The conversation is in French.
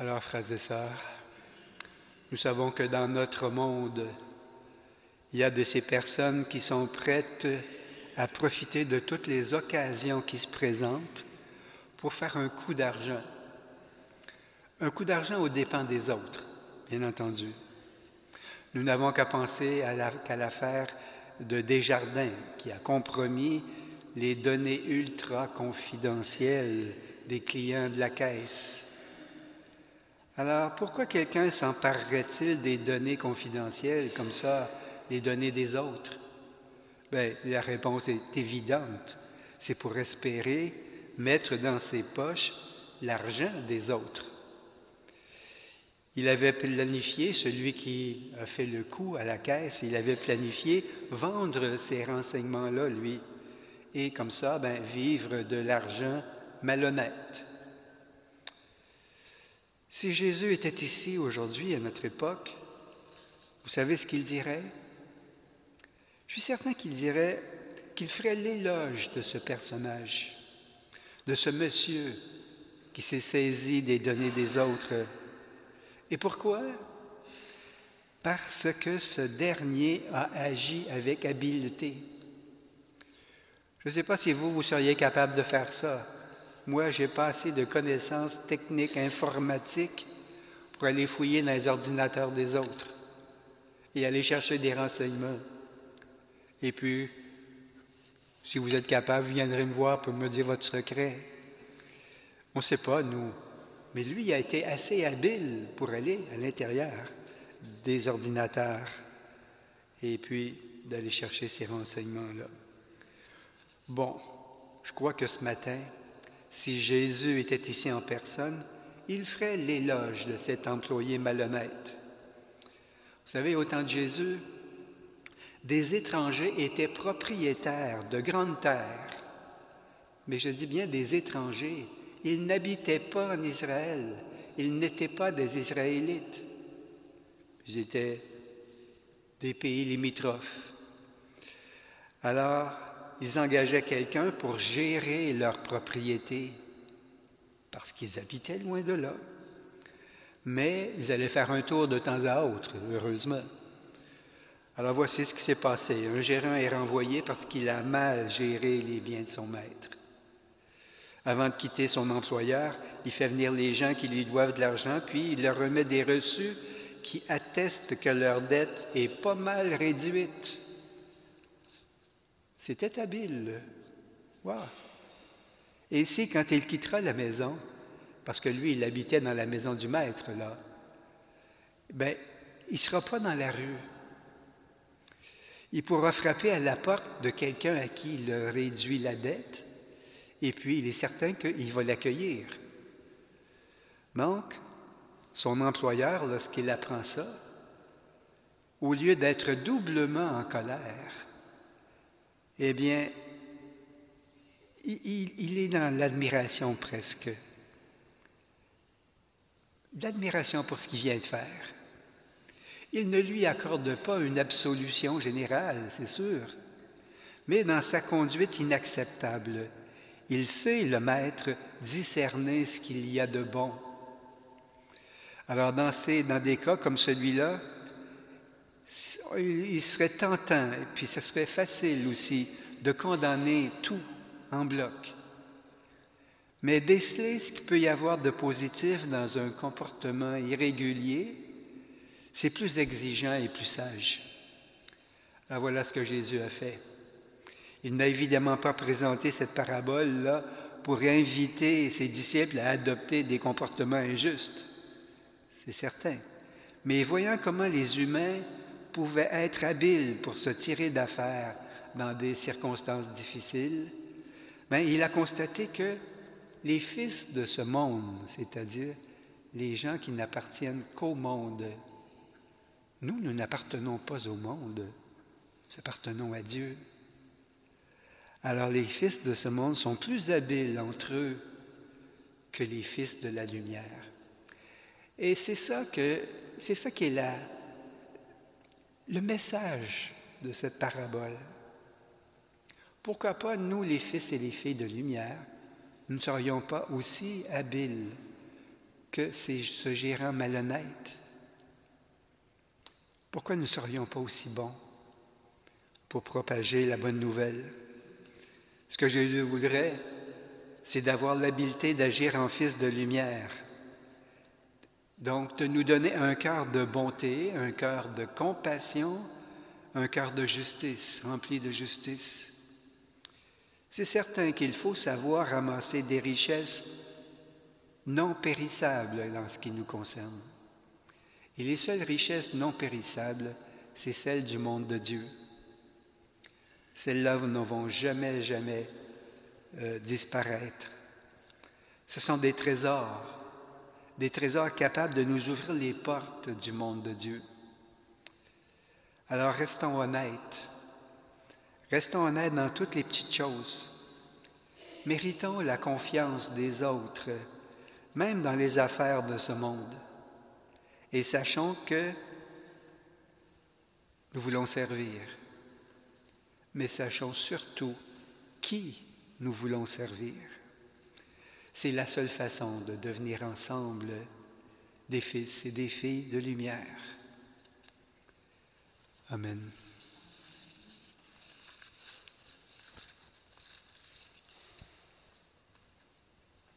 Alors, frères et sœurs, nous savons que dans notre monde, il y a de ces personnes qui sont prêtes à profiter de toutes les occasions qui se présentent pour faire un coup d'argent. Un coup d'argent aux dépens des autres, bien entendu. Nous n'avons qu'à penser qu'à l'affaire de Desjardins, qui a compromis les données ultra confidentielles des clients de la caisse. Alors, pourquoi quelqu'un s'emparerait-il des données confidentielles, comme ça, les données des autres? Bien, la réponse est évidente. C'est pour espérer mettre dans ses poches l'argent des autres. Il avait planifié, celui qui a fait le coup à la caisse, il avait planifié vendre ces renseignements-là, lui, et comme ça, vivre de l'argent malhonnête. Si Jésus était ici aujourd'hui, à notre époque, vous savez ce qu'il dirait? Je suis certain qu'il dirait qu'il ferait l'éloge de ce personnage, de ce monsieur qui s'est saisi des données des autres. Et pourquoi? Parce que ce dernier a agi avec habileté. Je ne sais pas si vous seriez capable de faire ça. Moi, je n'ai pas assez de connaissances techniques, informatiques pour aller fouiller dans les ordinateurs des autres et aller chercher des renseignements. Et puis, si vous êtes capable, vous viendrez me voir pour me dire votre secret. On ne sait pas, nous. Mais lui, il a été assez habile pour aller à l'intérieur des ordinateurs et puis d'aller chercher ces renseignements-là. Bon, je crois que ce matin, si Jésus était ici en personne, il ferait l'éloge de cet employé malhonnête. Vous savez, au temps de Jésus, des étrangers étaient propriétaires de grandes terres. Mais je dis bien des étrangers. Ils n'habitaient pas en Israël. Ils n'étaient pas des Israélites. Ils étaient des pays limitrophes. Alors, ils engageaient quelqu'un pour gérer leur propriété, parce qu'ils habitaient loin de là. Mais ils allaient faire un tour de temps à autre, heureusement. Alors voici ce qui s'est passé. Un gérant est renvoyé parce qu'il a mal géré les biens de son maître. Avant de quitter son employeur, il fait venir les gens qui lui doivent de l'argent, puis il leur remet des reçus qui attestent que leur dette est pas mal réduite. C'était habile. Wow. Et ici, quand il quittera la maison, parce que lui, il habitait dans la maison du maître, là, il ne sera pas dans la rue. Il pourra frapper à la porte de quelqu'un à qui il a réduit la dette, et puis il est certain qu'il va l'accueillir. Donc, son employeur, lorsqu'il apprend ça, au lieu d'être doublement en colère, eh bien, il est dans l'admiration presque. L'admiration pour ce qu'il vient de faire. Il ne lui accorde pas une absolution générale, c'est sûr, mais dans sa conduite inacceptable, il sait, le maître, discerner ce qu'il y a de bon. Alors, dans des cas comme celui-là, il serait tentant, et puis ce serait facile aussi, de condamner tout en bloc. Mais déceler ce qu'il peut y avoir de positif dans un comportement irrégulier, c'est plus exigeant et plus sage. Alors voilà ce que Jésus a fait. Il n'a évidemment pas présenté cette parabole-là pour inviter ses disciples à adopter des comportements injustes. C'est certain. Mais voyant comment les humains pouvaient être habiles pour se tirer d'affaire dans des circonstances difficiles, il a constaté que les fils de ce monde, c'est-à-dire les gens qui n'appartiennent qu'au monde, nous n'appartenons pas au monde, nous appartenons à Dieu. Alors les fils de ce monde sont plus habiles entre eux que les fils de la lumière. Et c'est ça qui est le message de cette parabole. Pourquoi pas, nous, les fils et les filles de lumière, nous ne serions pas aussi habiles que ce gérant malhonnête? Pourquoi ne serions pas aussi bons pour propager la bonne nouvelle? Ce que je voudrais, c'est d'avoir l'habileté d'agir en fils de lumière. Donc, de nous donner un cœur de bonté, un cœur de compassion, un cœur de justice, rempli de justice. C'est certain qu'il faut savoir ramasser des richesses non périssables en ce qui nous concerne. Et les seules richesses non périssables, c'est celles du monde de Dieu. Celles-là ne vont jamais, jamais disparaître. Ce sont des trésors capables de nous ouvrir les portes du monde de Dieu. Alors restons honnêtes dans toutes les petites choses. Méritons la confiance des autres, même dans les affaires de ce monde. Et sachons que nous voulons servir, mais sachons surtout qui nous voulons servir. C'est la seule façon de devenir ensemble des fils et des filles de lumière. Amen.